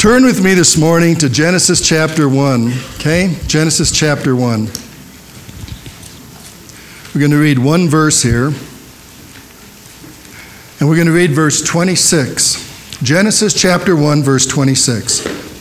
Turn with me this morning to Genesis chapter 1, okay? Genesis chapter 1. We're going to read one verse here, and we're going to read verse 26. Genesis chapter 1, verse 26.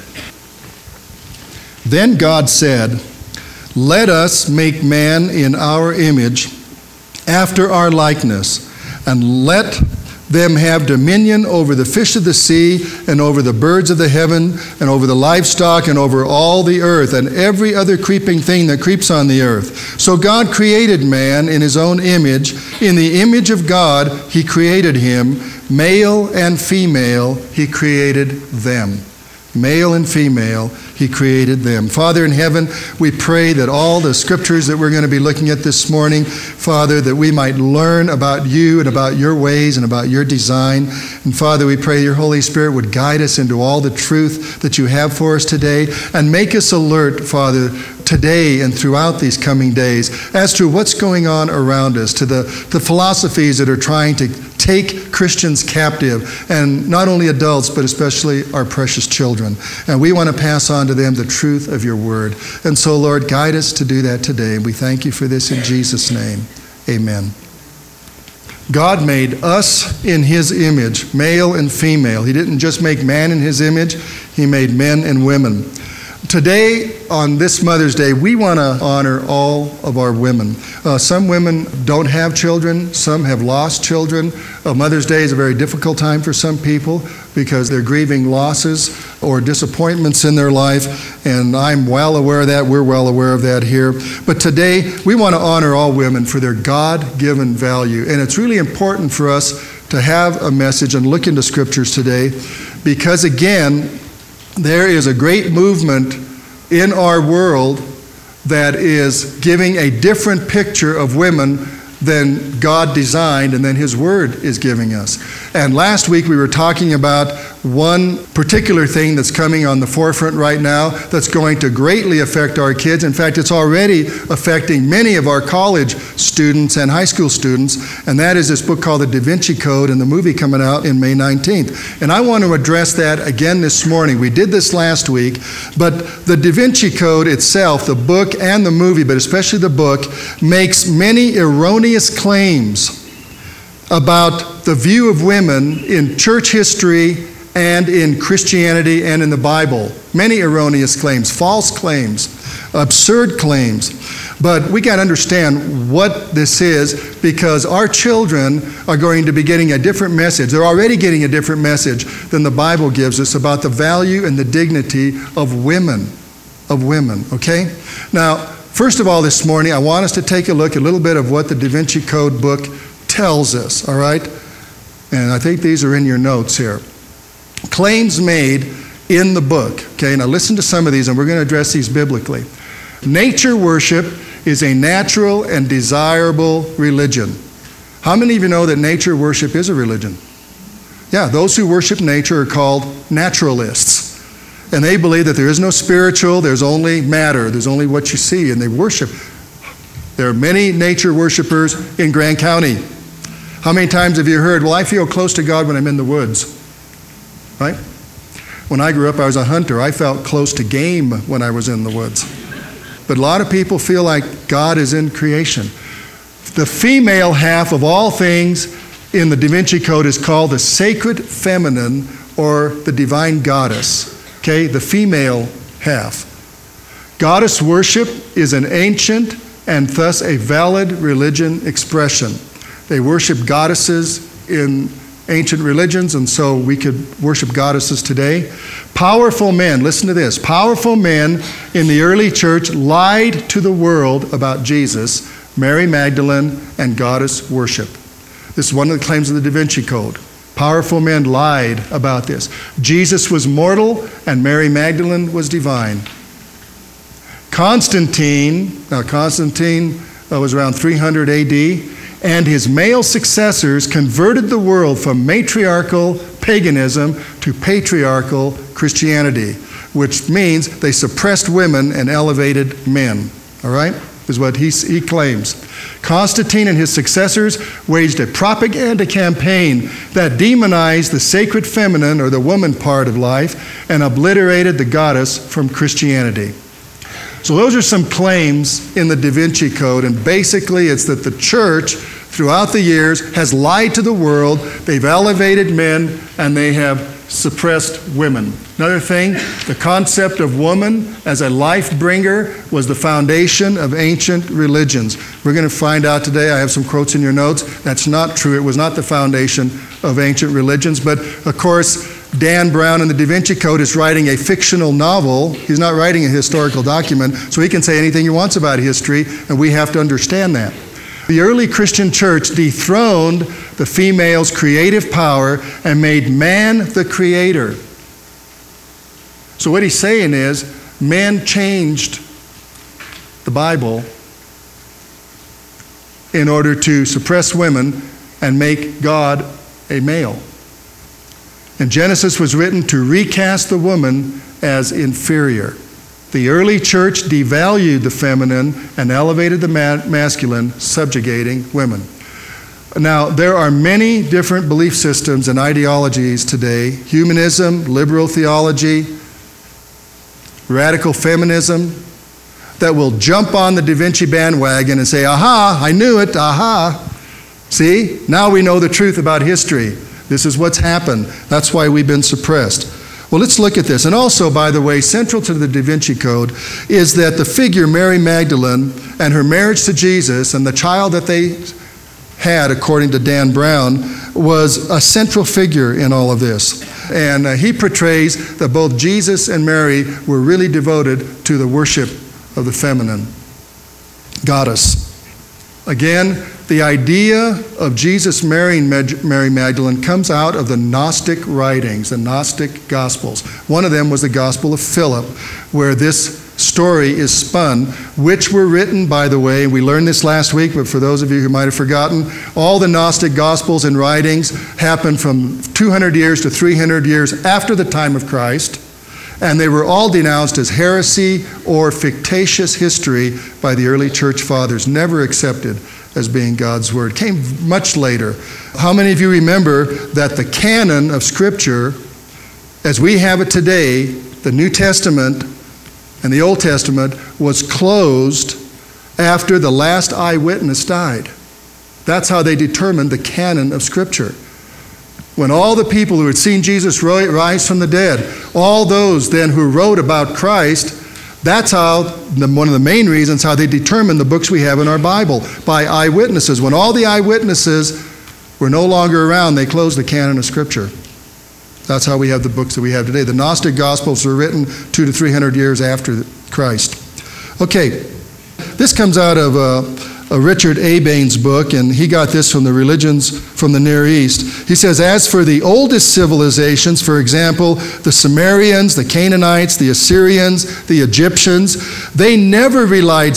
Then God said, "Let us make man in our image, after our likeness, and let them have dominion over the fish of the sea, and over the birds of the heaven, and over the livestock, and over all the earth, and every other creeping thing that creeps on the earth." So God created man in his own image. In the image of God, he created him. Male and female, he created them. Male and female, he created them. Father in heaven, we pray that all the scriptures that we're going to be looking at this morning, Father, that we might learn about you and about your ways and about your design. And Father, we pray your Holy Spirit would guide us into all the truth that you have for us today, and make us alert, Father, today and throughout these coming days as to what's going on around us, to the philosophies that are trying to take Christians captive, and not only adults, but especially our precious children. And we want to pass on to them the truth of your word. And so, Lord, guide us to do that today. We thank you for this in Jesus' name. Amen. God made us in his image, male and female. He didn't just make man in his image, he made men and women. Today, on this Mother's Day, we want to honor all of our women. Some women don't have children. Some have lost children. Mother's Day is a very difficult time for some people because they're grieving losses or disappointments in their life, and I'm well aware of that. We're well aware of that here. But today, we want to honor all women for their God-given value, and it's really important for us to have a message and look into scriptures today because, again, there is a great movement in our world that is giving a different picture of women than God designed and than his word is giving us. And last week we were talking about one particular thing that's coming on the forefront right now that's going to greatly affect our kids. In fact, it's already affecting many of our college students and high school students, and that is this book called The Da Vinci Code, and the movie coming out in May 19th. And I want to address that again this morning. We did this last week, but the Da Vinci Code itself, the book and the movie, but especially the book, makes many erroneous claims about the view of women in church history and in Christianity and in the Bible. Many erroneous claims, false claims, absurd claims. But we got to understand what this is, because our children are going to be getting a different message. They're already getting a different message than the Bible gives us about the value and the dignity of women, okay? Now, first of all this morning, I want us to take a look at a little bit of what the Da Vinci Code book tells us, all right? And I think these are in your notes here. Claims made in the book. Okay, now listen to some of these, and we're going to address these biblically. Nature worship is a natural and desirable religion. How many of you know that nature worship is a religion? Yeah, those who worship nature are called naturalists. And they believe that there is no spiritual, there's only matter, there's only what you see, and they worship. There are many nature worshipers in Grand County. How many times have you heard, well, I feel close to God when I'm in the woods? Right? When I grew up, I was a hunter. I felt close to game when I was in the woods. But a lot of people feel like God is in creation. The female half of all things in the Da Vinci Code is called the sacred feminine, or the divine goddess. Okay, the female half. Goddess worship is an ancient and thus a valid religion expression. They worship goddesses in ancient religions, and so we could worship goddesses today. Powerful men, listen to this, powerful men in the early church lied to the world about Jesus, Mary Magdalene, and goddess worship. This is one of the claims of the Da Vinci Code. Powerful men lied about this. Jesus was mortal and Mary Magdalene was divine. Constantine was around 300 AD, and his male successors converted the world from matriarchal paganism to patriarchal Christianity, which means they suppressed women and elevated men. All right? is what he claims. Constantine and his successors waged a propaganda campaign that demonized the sacred feminine, or the woman part of life, and obliterated the goddess from Christianity. So those are some claims in the Da Vinci Code, and basically it's that the church throughout the years has lied to the world. They've elevated men and they have suppressed women. Another thing, the concept of woman as a life bringer was the foundation of ancient religions. We're going to find out today, I have some quotes in your notes, that's not true. It was not the foundation of ancient religions. But of course, Dan Brown in the Da Vinci Code is writing a fictional novel. He's not writing a historical document, so he can say anything he wants about history, and we have to understand that. The early Christian church dethroned the female's creative power and made man the creator. So what he's saying is, men changed the Bible in order to suppress women and make God a male. And Genesis was written to recast the woman as inferior. The early church devalued the feminine and elevated the masculine, subjugating women. Now, there are many different belief systems and ideologies today: humanism, liberal theology, radical feminism, that will jump on the Da Vinci bandwagon and say, aha, I knew it, aha. See, now we know the truth about history. This is what's happened. That's why we've been suppressed. Well, let's look at this. And also, by the way, central to the Da Vinci Code is that the figure Mary Magdalene and her marriage to Jesus and the child that they had, according to Dan Brown, was a central figure in all of this. And he portrays that both Jesus and Mary were really devoted to the worship of the feminine goddess. Again, the idea of Jesus marrying Mary Magdalene comes out of the Gnostic writings, the Gnostic Gospels. One of them was the Gospel of Philip, where this story is spun, which were written, by the way, we learned this last week, but for those of you who might have forgotten, all the Gnostic Gospels and writings happened from 200 years to 300 years after the time of Christ, and they were all denounced as heresy or fictitious history by the early church fathers, never accepted as being God's word. Came much later. How many of you remember that the canon of Scripture, as we have it today, the New Testament and the Old Testament, was closed after the last eyewitness died? That's how they determined the canon of Scripture. When all the people who had seen Jesus rise from the dead, all those then who wrote about Christ, that's how, one of the main reasons how they determined the books we have in our Bible, by eyewitnesses. When all the eyewitnesses were no longer around, they closed the canon of Scripture. That's how we have the books that we have today. The Gnostic Gospels were written 200 to 300 years after Christ. Okay, this comes out of Richard Abane's book, and he got this from the religions from the Near East. He says, as for the oldest civilizations, for example, the Sumerians, the Canaanites, the Assyrians, the Egyptians, they never relied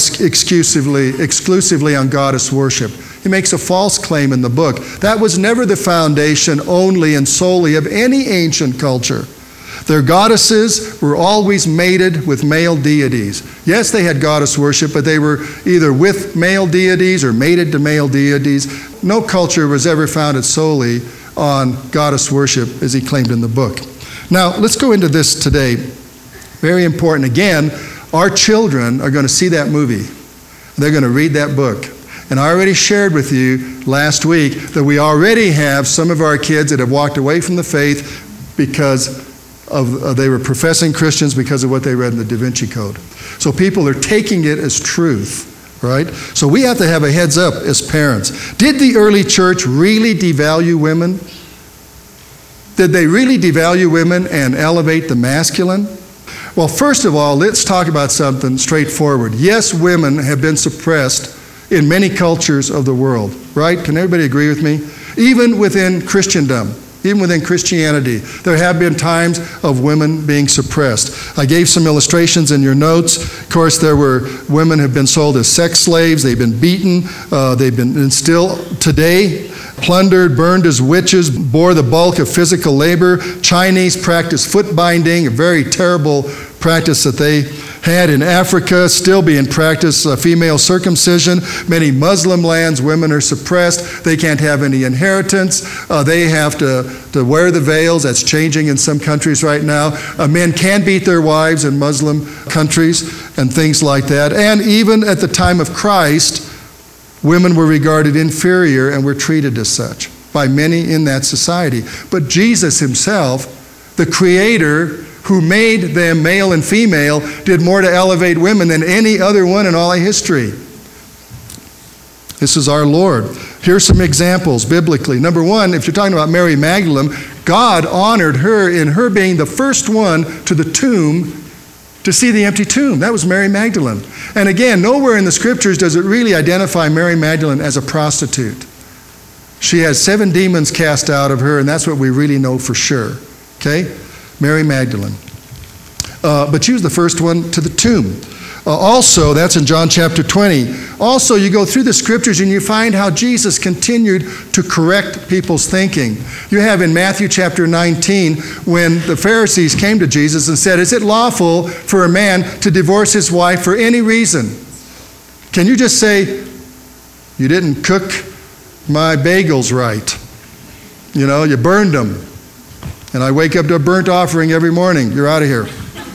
exclusively on goddess worship. He makes a false claim in the book. That was never the foundation only and solely of any ancient culture. Their goddesses were always mated with male deities. Yes, they had goddess worship, but they were either with male deities or mated to male deities. No culture was ever founded solely on goddess worship, as he claimed in the book. Now, let's go into this today. Very important. Again, our children are going to see that movie. They're going to read that book. And I already shared with you last week that we already have some of our kids that have walked away from the faith because they were professing Christians because of what they read in the Da Vinci Code. So people are taking it as truth, right? So we have to have a heads up as parents. Did the early church really devalue women? Did they really devalue women and elevate the masculine? Well, first of all, let's talk about something straightforward. Yes, women have been suppressed in many cultures of the world, right? Can everybody agree with me? Even within Christendom. Even within Christianity, there have been times of women being suppressed. I gave some illustrations in your notes. Of course, there were women who have been sold as sex slaves. They've been beaten. They've been, and still today, plundered, burned as witches, bore the bulk of physical labor. Chinese practice foot binding, a very terrible practice that they had in Africa still being practiced female circumcision. Many Muslim lands, women are suppressed. They can't have any inheritance. They have to wear the veils. That's changing in some countries right now. Men can beat their wives in Muslim countries and things like that. And even at the time of Christ, women were regarded inferior and were treated as such by many in that society. But Jesus himself, the Creator who made them male and female, did more to elevate women than any other one in all of history. This is our Lord. Here's some examples biblically. Number one, if you're talking about Mary Magdalene, God honored her in her being the first one to the tomb to see the empty tomb. That was Mary Magdalene. And again, nowhere in the scriptures does it really identify Mary Magdalene as a prostitute. She has 7 demons cast out of her, and that's what we really know for sure. Okay? Mary Magdalene. But she was the first one to the tomb. Also, that's in John chapter 20. Also, you go through the scriptures and you find how Jesus continued to correct people's thinking. You have in Matthew chapter 19, when the Pharisees came to Jesus and said, "Is it lawful for a man to divorce his wife for any reason?" Can you just say, "You didn't cook my bagels right. You know, you burned them. And I wake up to a burnt offering every morning. You're out of here.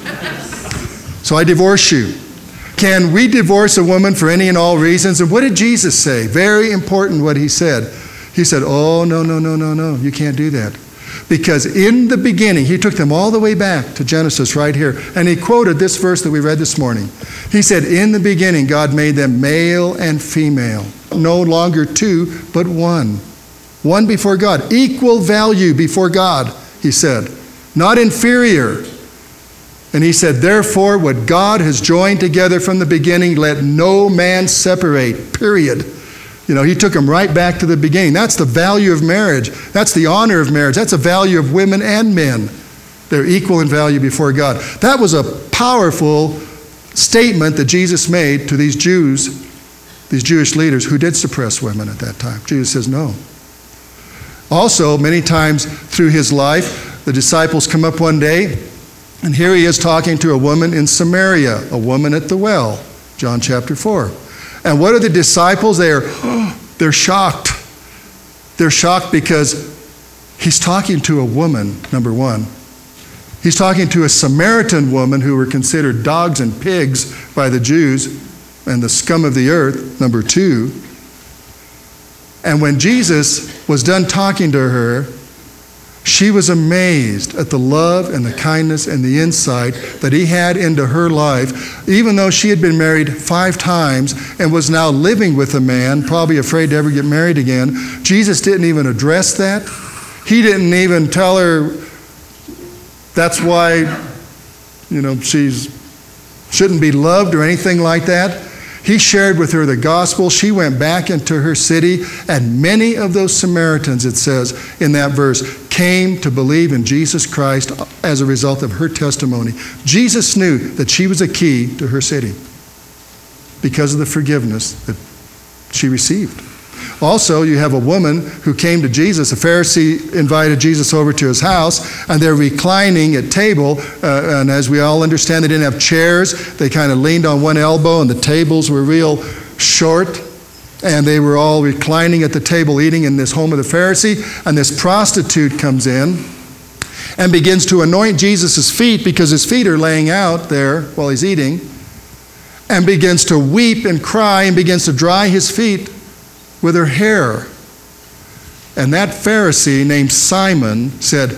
So I divorce you." Can we divorce a woman for any and all reasons? And what did Jesus say? Very important what he said. He said, "Oh, no, you can't do that." Because in the beginning, he took them all the way back to Genesis right here. And he quoted this verse that we read this morning. He said, "In the beginning, God made them male and female. No longer two, but one. One before God. Equal value before God," he said. "Not inferior." And he said, "Therefore, what God has joined together from the beginning, let no man separate," period. You know, he took them right back to the beginning. That's the value of marriage. That's the honor of marriage. That's the value of women and men. They're equal in value before God. That was a powerful statement that Jesus made to these Jews, these Jewish leaders who did suppress women at that time. Jesus says no. Also, many times through his life, the disciples come up one day, and here he is talking to a woman in Samaria, a woman at the well, John chapter 4. And what are the disciples? They're shocked. They're shocked because he's talking to a woman, number one. He's talking to a Samaritan woman who were considered dogs and pigs by the Jews and the scum of the earth, number two. And when Jesus was done talking to her, she was amazed at the love and the kindness and the insight that he had into her life, even though she had been married 5 times and was now living with a man, probably afraid to ever get married again. Jesus didn't even address that. He didn't even tell her that's why, she shouldn't be loved or anything like that. He shared with her the gospel. She went back into her city, and many of those Samaritans, it says in that verse, came to believe in Jesus Christ as a result of her testimony. Jesus knew that she was a key to her city because of the forgiveness that she received. Also, you have a woman who came to Jesus. A Pharisee invited Jesus over to his house, and they're reclining at table. And as we all understand, they didn't have chairs. They kind of leaned on one elbow, and the tables were real short. And they were all reclining at the table eating in this home of the Pharisee. And this prostitute comes in and begins to anoint Jesus' feet because his feet are laying out there while he's eating, and begins to weep and cry and begins to dry his feet with her hair. And that Pharisee named Simon said,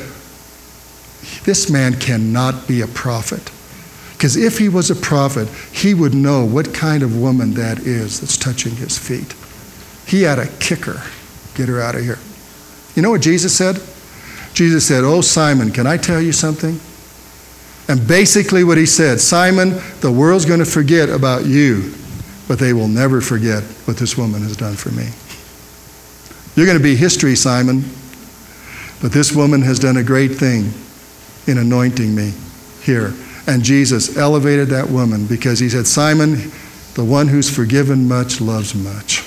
"This man cannot be a prophet. Because if he was a prophet, he would know what kind of woman that is that's touching his feet. He had to kick her, get her out of here." You know what Jesus said? Jesus said, "Oh, Simon, can I tell you something?" And basically what he said, "Simon, the world's going to forget about you, but they will never forget what this woman has done for me. You're going to be history, Simon, but this woman has done a great thing in anointing me here." And Jesus elevated that woman because he said, "Simon, the one who's forgiven much loves much.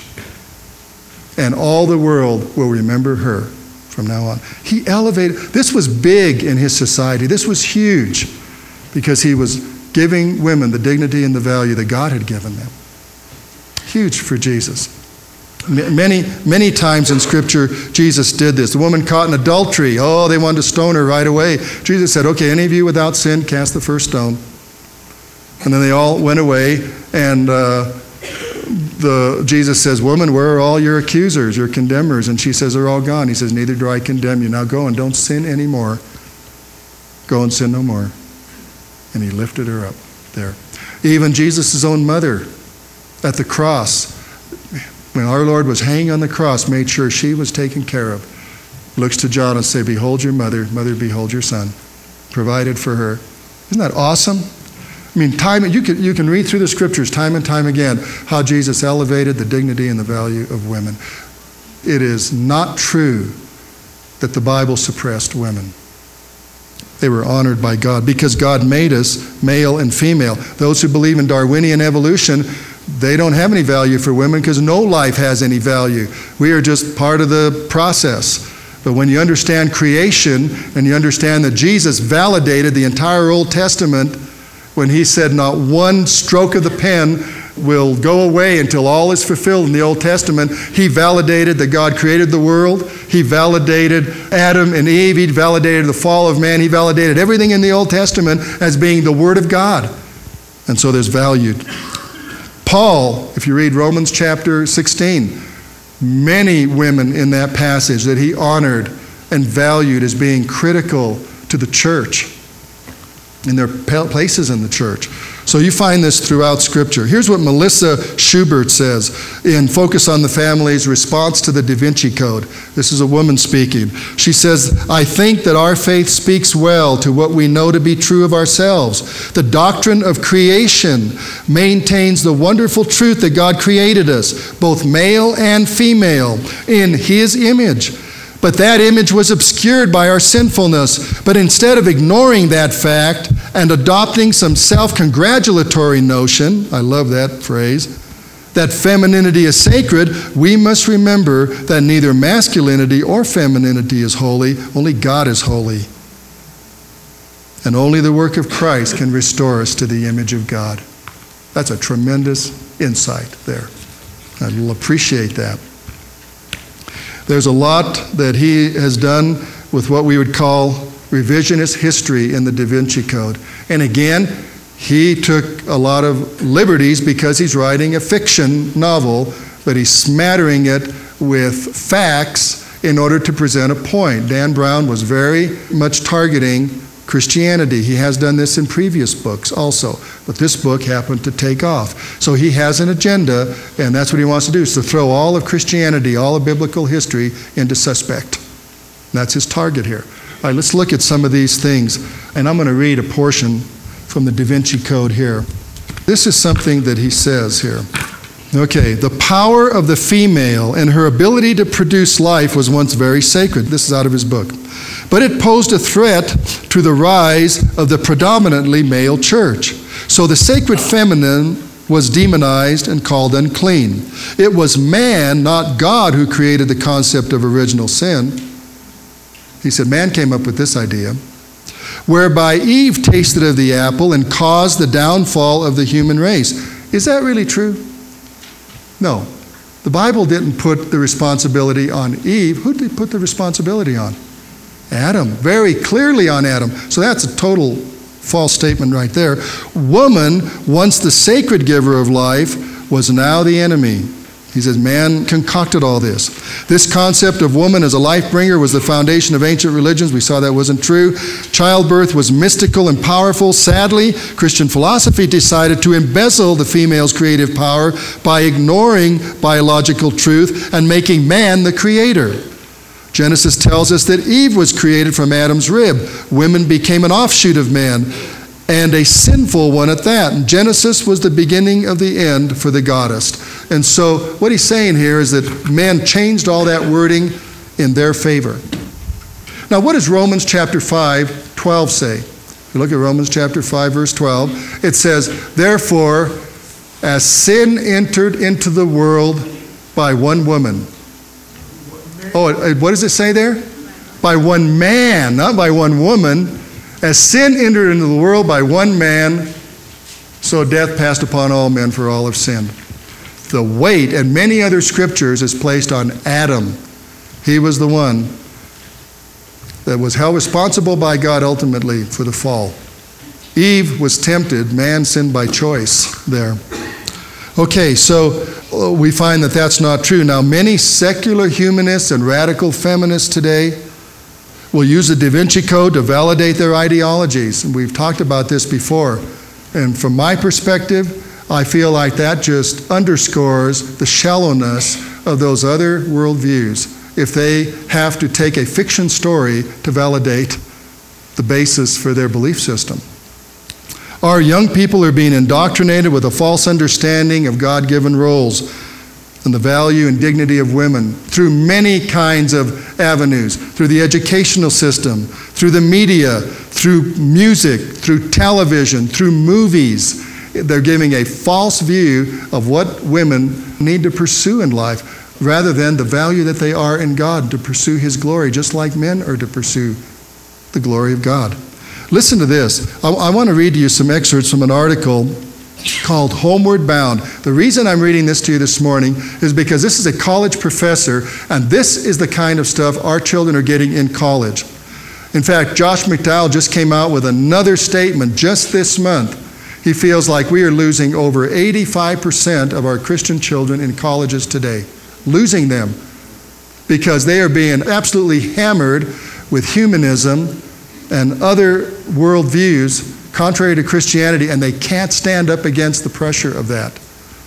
And all the world will remember her from now on." He elevated. This was big in his society. This was huge because he was giving women the dignity and the value that God had given them. Huge for Jesus. Many times in Scripture, Jesus did this. The woman caught in adultery, they wanted to stone her right away. Jesus said, okay, any of you without sin, cast the first stone. And then they all went away, and Jesus says, woman, where are all your accusers, your condemners? And she says, they're all gone. He says, neither do I condemn you. Now go and don't sin anymore. Go and sin no more. And he lifted her up there. Even Jesus' own mother at the cross, when our Lord was hanging on the cross, made sure she was taken care of. Looks to John and says, behold your mother, mother, behold your son. Provided for her. Isn't that awesome? I mean, you can read through the Scriptures time and time again how Jesus elevated the dignity and the value of women. It is not true that the Bible suppressed women. They were honored by God because God made us male and female. Those who believe in Darwinian evolution, they don't have any value for women because no life has any value. We are just part of the process. But when you understand creation and you understand that Jesus validated the entire Old Testament when he said not one stroke of the pen will go away until all is fulfilled in the Old Testament, he validated that God created the world. He validated Adam and Eve. He validated the fall of man. He validated everything in the Old Testament as being the Word of God. And so there's value. Paul, if you read Romans chapter 16, many women in that passage that he honored and valued as being critical to the church in their places in the church. So you find this throughout Scripture. Here's what Melissa Schubert says in Focus on the Family's response to the Da Vinci Code. This is a woman speaking. She says, I think that our faith speaks well to what we know to be true of ourselves. The doctrine of creation maintains the wonderful truth that God created us, both male and female, in His image. But that image was obscured by our sinfulness. But instead of ignoring that fact and adopting some self-congratulatory notion, I love that phrase, that femininity is sacred, we must remember that neither masculinity or femininity is holy, only God is holy. And only the work of Christ can restore us to the image of God. That's a tremendous insight there. I will appreciate that. There's a lot that he has done with what we would call revisionist history in the Da Vinci Code. And again, he took a lot of liberties because he's writing a fiction novel, but he's smattering it with facts in order to present a point. Dan Brown was very much targeting Christianity. He has done this in previous books also, but this book happened to take off. So he has an agenda, and that's what he wants to do, is to throw all of Christianity, all of biblical history into suspect. And that's his target here. All right, let's look at some of these things, and I'm going to read a portion from the Da Vinci Code here. This is something that he says here. Okay, the power of the female and her ability to produce life was once very sacred. This is out of his book. But it posed a threat to the rise of the predominantly male church. So the sacred feminine was demonized and called unclean. It was man, not God, who created the concept of original sin. He said man came up with this idea, whereby Eve tasted of the apple and caused the downfall of the human race. Is that really true? No. The Bible didn't put the responsibility on Eve. Who did he put the responsibility on? Adam. Very clearly on Adam. So that's a total false statement right there. Woman, once the sacred giver of life, was now the enemy. He says man concocted all this. This concept of woman as a life bringer was the foundation of ancient religions. We saw that wasn't true. Childbirth was mystical and powerful. Sadly, Christian philosophy decided to embezzle the female's creative power by ignoring biological truth and making man the creator. Genesis tells us that Eve was created from Adam's rib. Women became an offshoot of man, and a sinful one at that. And Genesis was the beginning of the end for the goddess. And so what he's saying here is that men changed all that wording in their favor. Now what does Romans chapter 5:12 say? If you look at Romans chapter 5, verse 12, it says, therefore, as sin entered into the world by one woman. Oh, what does it say there? By one man, not by one woman. As sin entered into the world by one man, So death passed upon all men, for all have sinned. The weight and many other scriptures is placed on Adam. He was the one that was held responsible by God ultimately for the fall. Eve was tempted. Man sinned by choice there. Okay, so we find that that's not true. Now, many secular humanists and radical feminists today will use the Da Vinci Code to validate their ideologies. And we've talked about this before. And from my perspective, I feel like that just underscores the shallowness of those other worldviews if they have to take a fiction story to validate the basis for their belief system. Our young people are being indoctrinated with a false understanding of God-given roles and the value and dignity of women through many kinds of avenues, through the educational system, through the media, through music, through television, through movies. They're giving a false view of what women need to pursue in life rather than the value that they are in God to pursue His glory, just like men are to pursue the glory of God. Listen to this. I want to read to you some excerpts from an article called Homeward Bound. The reason I'm reading this to you this morning is because this is a college professor, and this is the kind of stuff our children are getting in college. In fact, Josh McDowell just came out with another statement just this month. He feels like we are losing over 85% of our Christian children in colleges today. Losing them because they are being absolutely hammered with humanism and other worldviews contrary to Christianity, and they can't stand up against the pressure of that.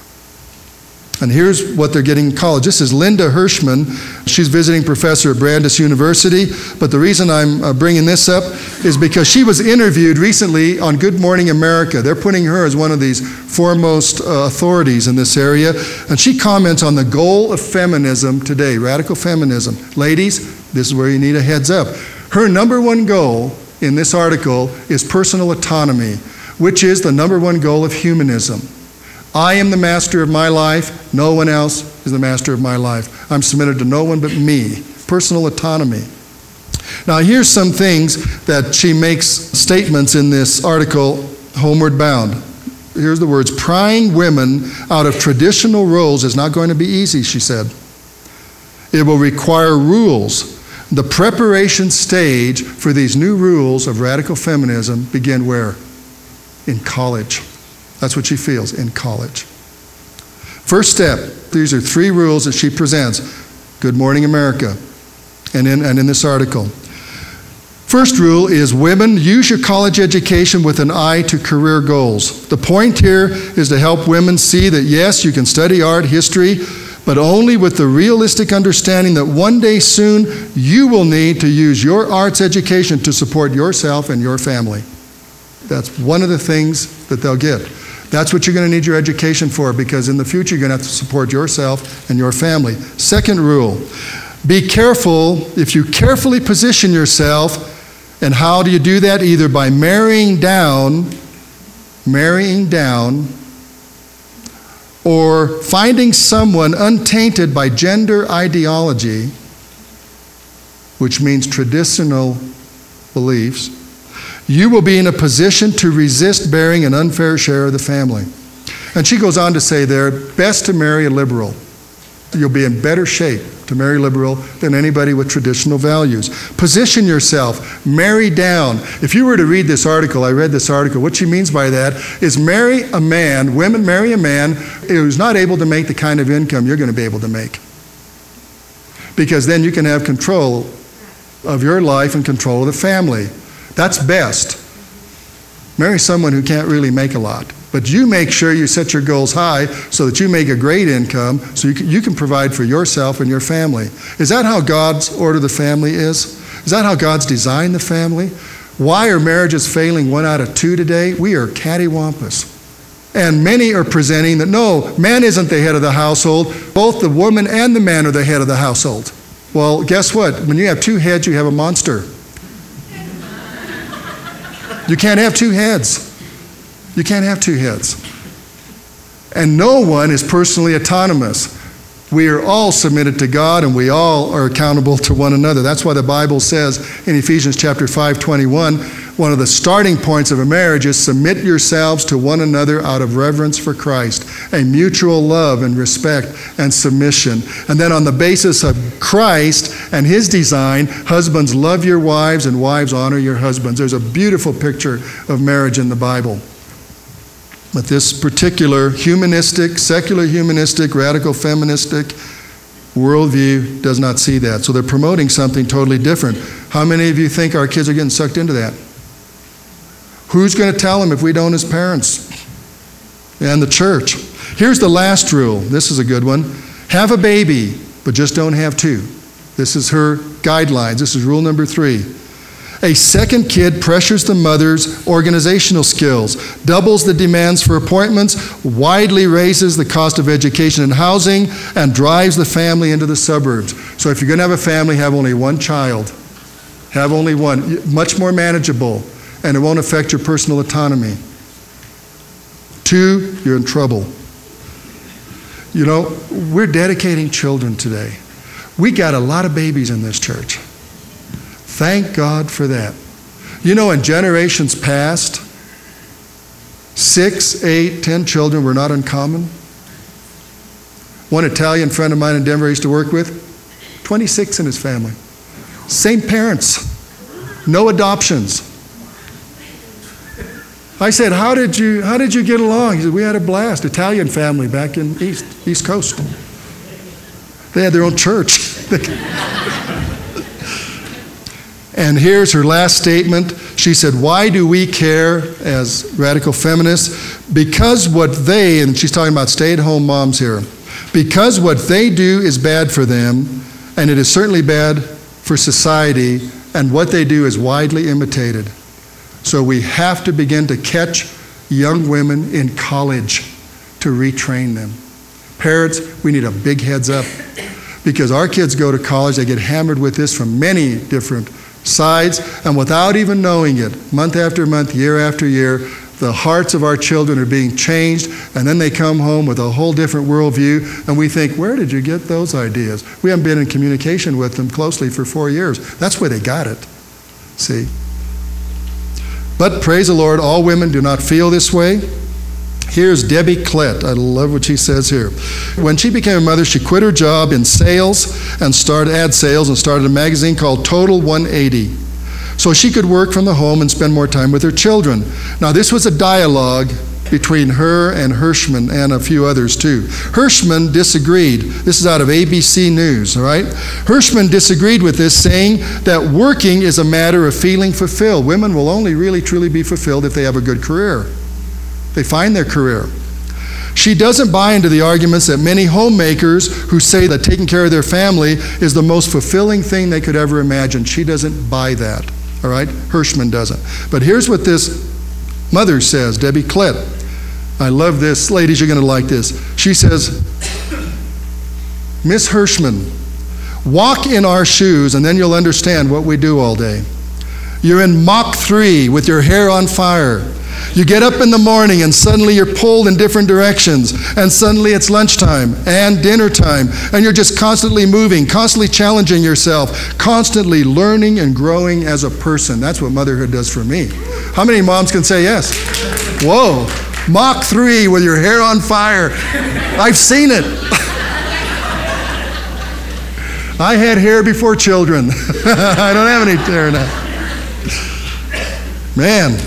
And here's what they're getting in college. This is Linda Hirschman. She's visiting professor at Brandeis University. But the reason I'm bringing this up is because she was interviewed recently on Good Morning America. They're putting her as one of these foremost authorities in this area. And she comments on the goal of feminism today, radical feminism. Ladies, this is where you need a heads up. Her number one goal in this article is personal autonomy, which is the number one goal of humanism. I am the master of my life. No one else is the master of my life. I'm submitted to no one but me. Personal autonomy. Now, here's some things that she makes statements in this article, Homeward Bound. Here's the words. Prying women out of traditional roles is not going to be easy, she said. It will require rules. The preparation stage for these new rules of radical feminism begin where? In college. That's what she feels, in college. First step, these are 3 rules that she presents. Good Morning America, and in this article. First rule is women, use your college education with an eye to career goals. The point here is to help women see that yes, you can study art, history, but only with the realistic understanding that one day soon you will need to use your arts education to support yourself and your family. That's one of the things that they'll get. That's what you're going to need your education for, because in the future you're going to have to support yourself and your family. Second rule, be careful if you carefully position yourself. And how do you do that? Either by marrying down, or finding someone untainted by gender ideology, which means traditional beliefs. You will be in a position to resist bearing an unfair share of the family. And she goes on to say there, best to marry a liberal. You'll be in better shape to marry liberal than anybody with traditional values. Position yourself, marry down. If you were to read this article, I read this article, what she means by that is marry a man, women marry a man who's not able to make the kind of income you're going to be able to make. Because then you can have control of your life and control of the family. That's best. Marry someone who can't really make a lot. But you make sure you set your goals high so that you make a great income so you can provide for yourself and your family. Is that how God's order the family is? Is that how God's designed the family? Why are marriages failing 1 out of 2 today? We are cattywampus. And many are presenting that, no, man isn't the head of the household. Both the woman and the man are the head of the household. Well, guess what? When you have 2 heads, you have a monster. You can't have 2 heads. You can't have 2 heads. And no one is personally autonomous. We are all submitted to God, and we all are accountable to one another. That's why the Bible says in Ephesians chapter 5:21, one of the starting points of a marriage is submit yourselves to one another out of reverence for Christ, a mutual love and respect and submission. And then on the basis of Christ and his design, husbands, love your wives, and wives, honor your husbands. There's a beautiful picture of marriage in the Bible. But this particular humanistic, secular humanistic, radical feministic worldview does not see that. So they're promoting something totally different. How many of you think our kids are getting sucked into that? Who's going to tell them if we don't as parents? And the church. Here's the last rule. This is a good one. Have a baby, but just don't have two. This is her guidelines. This is rule number 3. A second kid pressures the mother's organizational skills, doubles the demands for appointments, widely raises the cost of education and housing, and drives the family into the suburbs. So if you're going to have a family, have only one child. Have only one. Much more manageable, and it won't affect your personal autonomy. 2, you're in trouble. You know, we're dedicating children today. We got a lot of babies in this church. Thank God for that. You know, in generations past, 6, 8, 10 children were not uncommon. One Italian friend of mine in Denver I used to work with, 26 in his family. Same parents, no adoptions. I said, how did you get along? He said, we had a blast. Italian family back in East Coast. They had their own church. And here's her last statement. She said, why do we care as radical feminists? Because what they, and she's talking about stay-at-home moms here, because what they do is bad for them, and it is certainly bad for society, and what they do is widely imitated. So we have to begin to catch young women in college to retrain them. Parents, we need a big heads up, because our kids go to college, they get hammered with this from many different sides, and without even knowing it, month after month, year after year, the hearts of our children are being changed, and then they come home with a whole different worldview, and we think, where did you get those ideas? We haven't been in communication with them closely for 4 years. That's where they got it, see? But praise the Lord, all women do not feel this way. Here's Debbie Klett. I love what she says here. When she became a mother, she quit her job in sales and started ad sales and started a magazine called Total 180. So she could work from the home and spend more time with her children. Now, this was a dialogue between her and Hirschman and a few others too. Hirschman disagreed. This is out of ABC News, all right? Hirschman disagreed with this, saying that working is a matter of feeling fulfilled. Women will only really truly be fulfilled if they have a good career. They find their career. She doesn't buy into the arguments that many homemakers who say that taking care of their family is the most fulfilling thing they could ever imagine. She doesn't buy that, all right? Hirschman doesn't. But here's what this mother says, Debbie Klett. I love this. Ladies, you're going to like this. She says, Miss Hirschman, walk in our shoes and then you'll understand what we do all day. You're in Mach 3 with your hair on fire. You get up in the morning and suddenly you're pulled in different directions, and suddenly it's lunchtime and dinner time, and you're just constantly moving, constantly challenging yourself, constantly learning and growing as a person. That's what motherhood does for me. How many moms can say yes? Whoa, Mach 3 with your hair on fire. I've seen it. I had hair before children. I don't have any hair now. Man.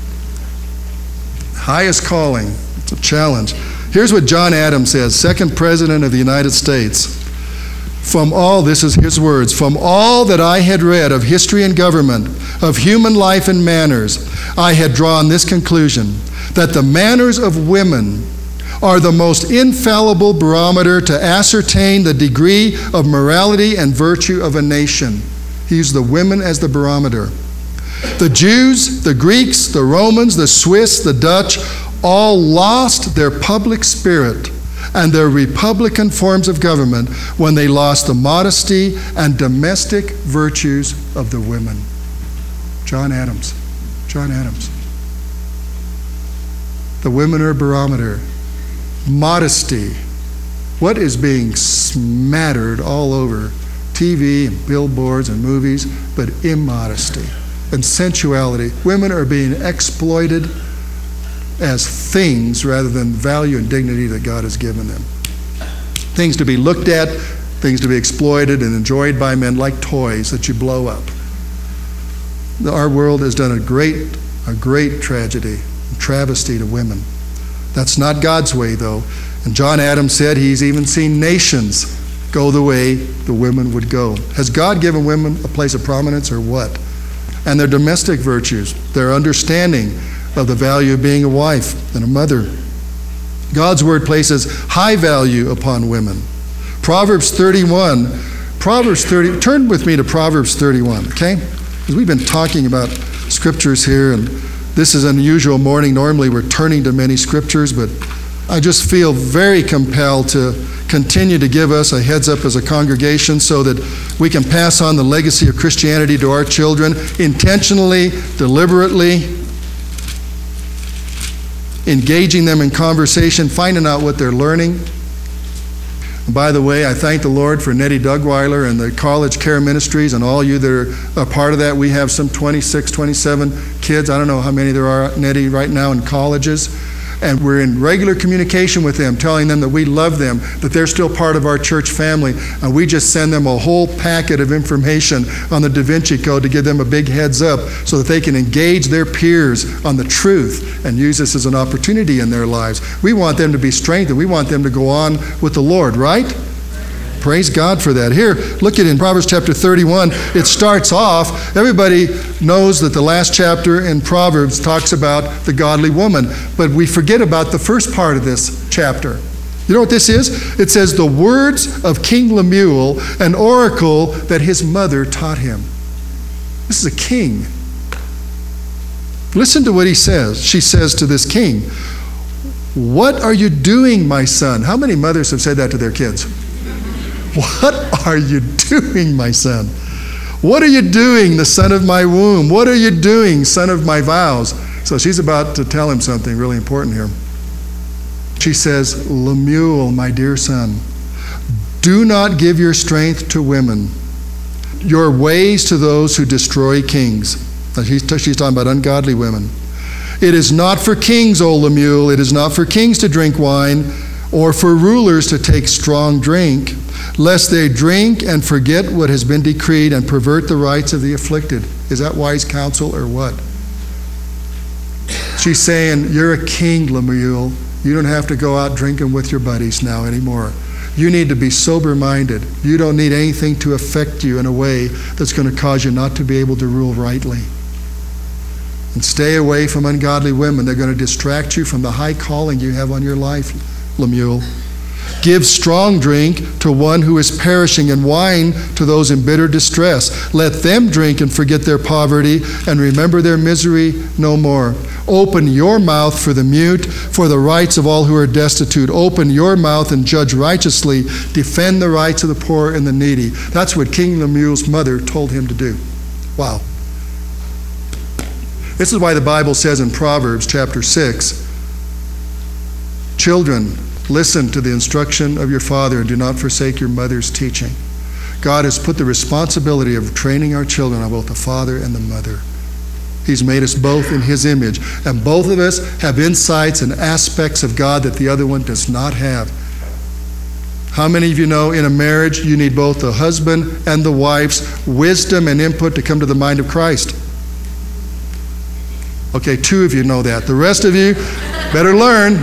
Highest calling. It's a challenge. Here's what John Adams says, second President of the United States. From all, this is his words, from all that I had read of history and government, of human life and manners, I had drawn this conclusion, that the manners of women are the most infallible barometer to ascertain the degree of morality and virtue of a nation. He used the women as the barometer. The Jews, the Greeks, the Romans, the Swiss, the Dutch, all lost their public spirit and their republican forms of government when they lost the modesty and domestic virtues of the women. John Adams. John Adams. The women are a barometer. Modesty. What is being smattered all over TV and billboards and movies, but immodesty. and sensuality. Women are being exploited as things rather than value and dignity that God has given them. Things to be looked at, things to be exploited and enjoyed by men like toys that you blow up. Our world has done a great tragedy, travesty to women. That's not God's way, though. And John Adams said he's even seen nations go the way the women would go. Has God given women a place of prominence or what? And their domestic virtues, their understanding of the value of being a wife and a mother. God's word places high value upon women. Proverbs 31. Turn with me to Proverbs 31, okay? Because we've been talking about scriptures here, and this is an unusual morning. Normally we're turning to many scriptures, but I just feel very compelled to continue to give us a heads up as a congregation so that we can pass on the legacy of Christianity to our children intentionally, deliberately, engaging them in conversation, finding out what they're learning. And by the way, I thank the Lord for Nettie Dugweiler and the College Care Ministries and all you that are a part of that. We have some 26, 27 kids. I don't know how many there are, Nettie, right now in colleges. And we're in regular communication with them, telling them that we love them, that they're still part of our church family. And we just send them a whole packet of information on the Da Vinci Code to give them a big heads up so that they can engage their peers on the truth and use this as an opportunity in their lives. We want them to be strengthened. We want them to go on with the Lord, right? Praise God for that. Here, look at in Proverbs chapter 31. It starts off, everybody knows that the last chapter in Proverbs talks about the godly woman, but we forget about the first part of this chapter. You know what this is? It says, the words of King Lemuel, an oracle that his mother taught him. This is a king. Listen to what he says. She says to this king, "What are you doing, my son?" How many mothers have said that to their kids? "What are you doing, my son? What are you doing, the son of my womb? What are you doing, son of my vows?" So she's about to tell him something really important here. She says, "Lemuel, my dear son, do not give your strength to women, your ways to those who destroy kings." Now she's talking about ungodly women. "It is not for kings, O Lemuel, it is not for kings to drink wine, or for rulers to take strong drink, lest they drink and forget what has been decreed and pervert the rights of the afflicted." Is that wise counsel or what? She's saying, you're a king, Lemuel. You don't have to go out drinking with your buddies now anymore. You need to be sober-minded. You don't need anything to affect you in a way that's going to cause you not to be able to rule rightly. And stay away from ungodly women. They're going to distract you from the high calling you have on your life, Lemuel. "Give strong drink to one who is perishing, and wine to those in bitter distress. Let them drink and forget their poverty, and remember their misery no more. Open your mouth for the mute, for the rights of all who are destitute. Open your mouth and judge righteously. Defend the rights of the poor and the needy." That's what King Lemuel's mother told him to do. Wow. This is why the Bible says in Proverbs chapter 6, "Children, listen to the instruction of your father and do not forsake your mother's teaching." God has put the responsibility of training our children on both the father and the mother. He's made us both in his image, and both of us have insights and aspects of God that the other one does not have. How many of you know in a marriage you need both the husband and the wife's wisdom and input to come to the mind of Christ? Okay, 2 of you know that. The rest of you better learn.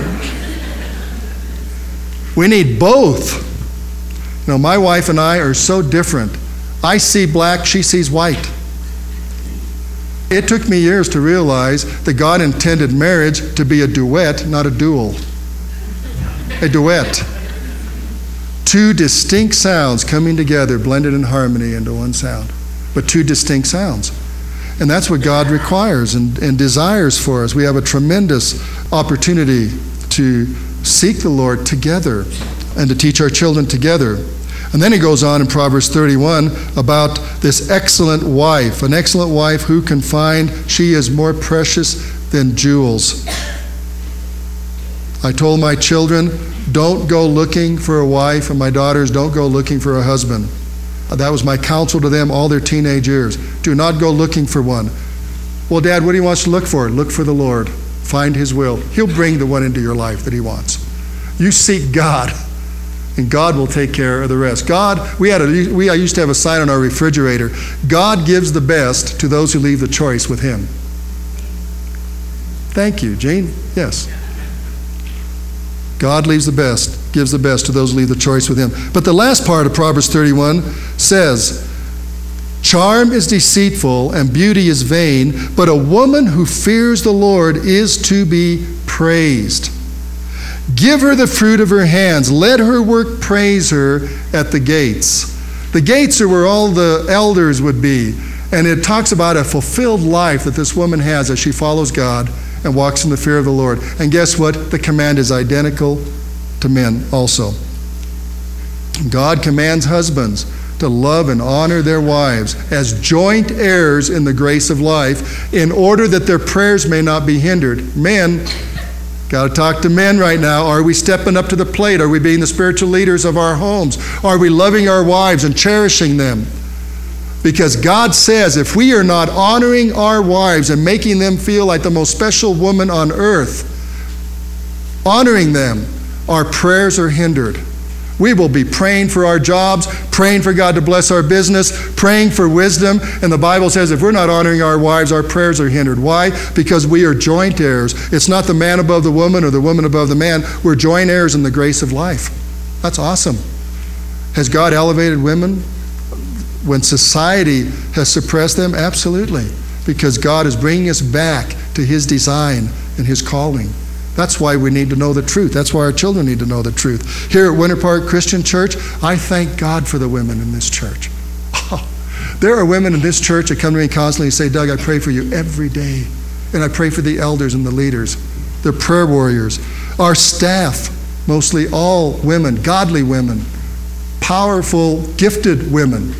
We need both. You know, my wife and I are so different. I see black, she sees white. It took me years to realize that God intended marriage to be a duet, not a duel. A duet. 2 distinct sounds coming together, blended in harmony into one sound. But 2 distinct sounds. And that's what God requires and desires for us. We have a tremendous opportunity to seek the Lord together and to teach our children together. And then he goes on in Proverbs 31 about this excellent wife. An excellent wife who can find, she is more precious than jewels. I told my children, don't go looking for a wife, and my daughters, don't go looking for a husband. That was my counsel to them all their teenage years. Do not go looking for one. Well, Dad, what do you want us to look for? Look for the Lord. Find His will. He'll bring the one into your life that He wants. You seek God, and God will take care of the rest. God, I used to have a sign on our refrigerator. God gives the best to those who leave the choice with Him. Thank you, Gene. Yes. God gives the best to those who leave the choice with Him. But the last part of Proverbs 31 says, charm is deceitful and beauty is vain, but a woman who fears the Lord is to be praised. Give her the fruit of her hands. Let her work praise her at the gates. The gates are where all the elders would be. And it talks about a fulfilled life that this woman has as she follows God and walks in the fear of the Lord. And guess what? The command is identical to men also. God commands husbands to love and honor their wives as joint heirs in the grace of life in order that their prayers may not be hindered. Men, got to talk to men right now. Are we stepping up to the plate? Are we being the spiritual leaders of our homes? Are we loving our wives and cherishing them? Because God says if we are not honoring our wives and making them feel like the most special woman on earth, honoring them, our prayers are hindered. We will be praying for our jobs, praying for God to bless our business, praying for wisdom. And the Bible says if we're not honoring our wives, our prayers are hindered. Why? Because we are joint heirs. It's not the man above the woman or the woman above the man. We're joint heirs in the grace of life. That's awesome. Has God elevated women when society has suppressed them? Absolutely. Because God is bringing us back to His design and His calling. That's why we need to know the truth. That's why our children need to know the truth. Here at Winter Park Christian Church, I thank God for the women in this church. There are women in this church that come to me constantly and say, Doug, I pray for you every day. And I pray for the elders and the leaders. They're prayer warriors. Our staff, mostly all women, godly women, powerful, gifted women.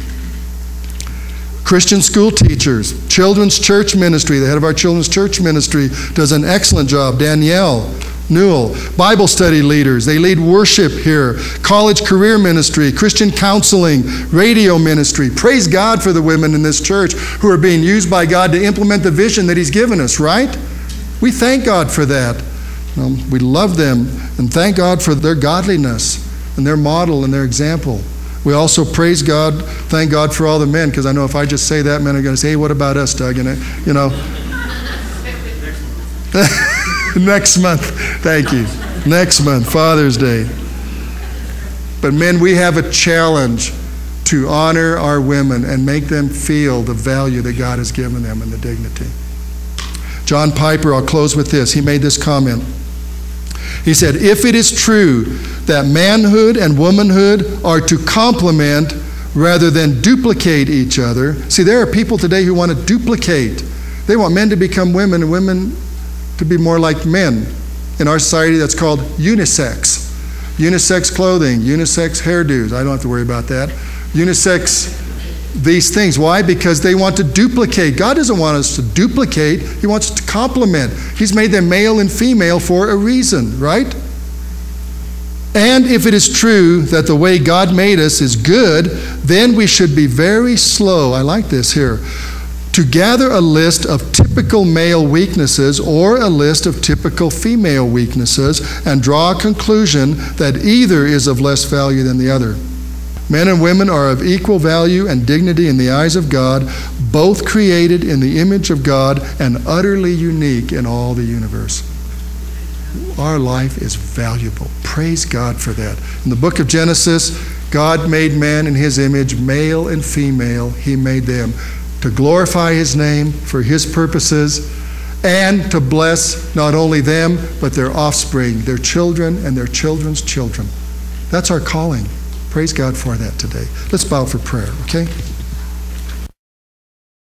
Christian school teachers, children's church ministry, the head of our children's church ministry does an excellent job, Danielle Newell. Bible study leaders, they lead worship here. College career ministry, Christian counseling, radio ministry. Praise God for the women in this church who are being used by God to implement the vision that He's given us, right? We thank God for that. We love them and thank God for their godliness and their model and their example. We also praise God, thank God for all the men, because I know if I just say that, men are going to say, hey, what about us, Doug? And, next month, thank you. Next month, Father's Day. But men, we have a challenge to honor our women and make them feel the value that God has given them and the dignity. John Piper, I'll close with this. He made this comment. He said, if it is true that manhood and womanhood are to complement rather than duplicate each other. See, there are people today who want to duplicate. They want men to become women and women to be more like men. In our society, that's called unisex. Unisex clothing, unisex hairdos. I don't have to worry about that. Unisex these things. Why? Because they want to duplicate. God doesn't want us to duplicate. He wants us to complement. He's made them male and female for a reason, right? And if it is true that the way God made us is good, then we should be very slow, I like this here, to gather a list of typical male weaknesses or a list of typical female weaknesses and draw a conclusion that either is of less value than the other. Men and women are of equal value and dignity in the eyes of God, both created in the image of God and utterly unique in all the universe. Our life is valuable. Praise God for that. In the book of Genesis, God made man in His image, male and female. He made them to glorify His name for His purposes and to bless not only them, but their offspring, their children and their children's children. That's our calling. Praise God for that today. Let's bow for prayer, okay?